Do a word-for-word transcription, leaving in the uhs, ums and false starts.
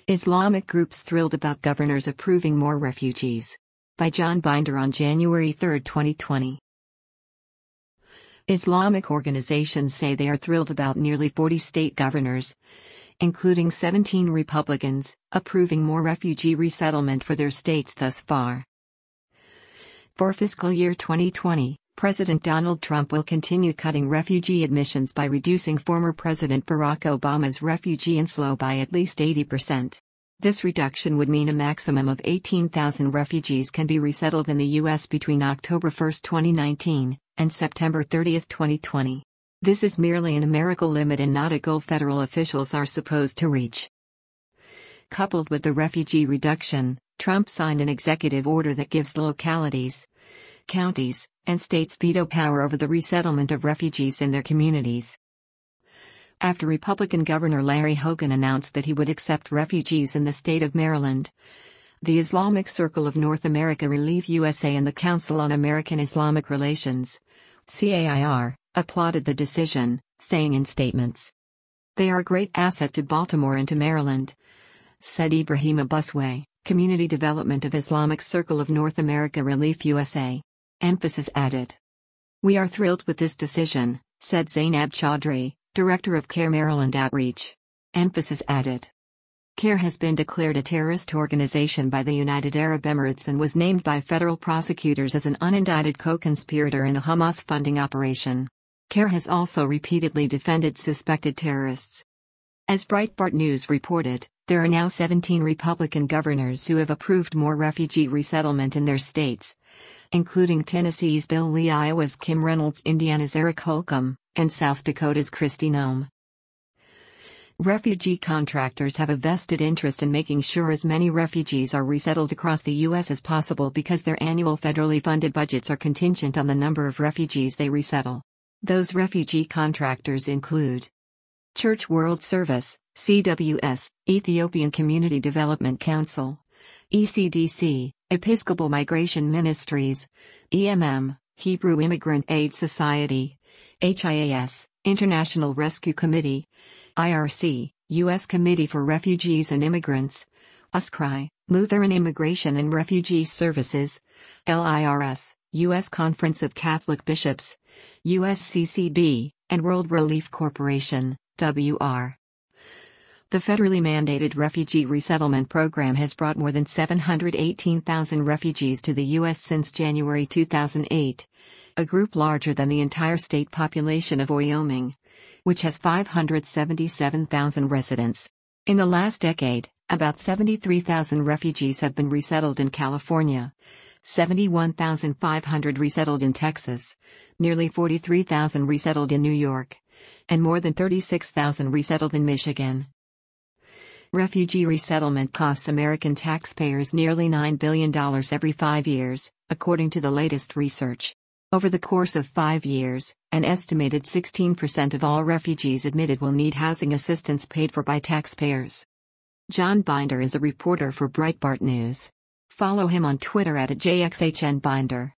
Islamic groups thrilled about governors approving more refugees. By John Binder on January third, twenty twenty. Islamic organizations say they are thrilled about nearly forty state governors, including seventeen Republicans, approving more refugee resettlement for their states thus far. For fiscal year twenty twenty, President Donald Trump will continue cutting refugee admissions by reducing former President Barack Obama's refugee inflow by at least eighty percent. This reduction would mean a maximum of eighteen thousand refugees can be resettled in the U S between October first, twenty nineteen, and September thirtieth, twenty twenty. This is merely a numerical limit and not a goal federal officials are supposed to reach. Coupled with the refugee reduction, Trump signed an executive order that gives localities, counties, and states veto power over the resettlement of refugees in their communities. After Republican Governor Larry Hogan announced that he would accept refugees in the state of Maryland, the Islamic Circle of North America Relief U S A and the Council on American Islamic Relations, C A I R, applauded the decision, saying in statements, "They are a great asset to Baltimore and to Maryland," said Ibrahim Abusway, Community Development of Islamic Circle of North America Relief U S A. Emphasis added. "We are thrilled with this decision," said Zainab Chaudhry, Director of CARE Maryland Outreach. Emphasis added. CARE has been declared a terrorist organization by the United Arab Emirates and was named by federal prosecutors as an unindicted co-conspirator in a Hamas funding operation. CARE has also repeatedly defended suspected terrorists. As Breitbart News reported, there are now seventeen Republican governors who have approved more refugee resettlement in their states, including Tennessee's Bill Lee, Iowa's Kim Reynolds, Indiana's Eric Holcomb, and South Dakota's Kristi Noem. Refugee contractors have a vested interest in making sure as many refugees are resettled across the U S as possible because their annual federally funded budgets are contingent on the number of refugees they resettle. Those refugee contractors include Church World Service, C W S, Ethiopian Community Development Council, E C D C, Episcopal Migration Ministries, E M M, Hebrew Immigrant Aid Society, H I A S, International Rescue Committee, I R C, U S Committee for Refugees and Immigrants, U S C R I, Lutheran Immigration and Refugee Services, L I R S, U S Conference of Catholic Bishops, U S C C B, and World Relief Corporation, W R. The federally mandated refugee resettlement program has brought more than seven hundred eighteen thousand refugees to the U S since January two thousand eight, a group larger than the entire state population of Wyoming, which has five hundred seventy-seven thousand residents. In the last decade, about seventy-three thousand refugees have been resettled in California, seventy-one thousand five hundred resettled in Texas, nearly forty-three thousand resettled in New York, and more than thirty-six thousand resettled in Michigan. Refugee resettlement costs American taxpayers nearly nine billion dollars every five years, according to the latest research. Over the course of five years, an estimated sixteen percent of all refugees admitted will need housing assistance paid for by taxpayers. John Binder is a reporter for Breitbart News. Follow him on Twitter at J X H N Binder.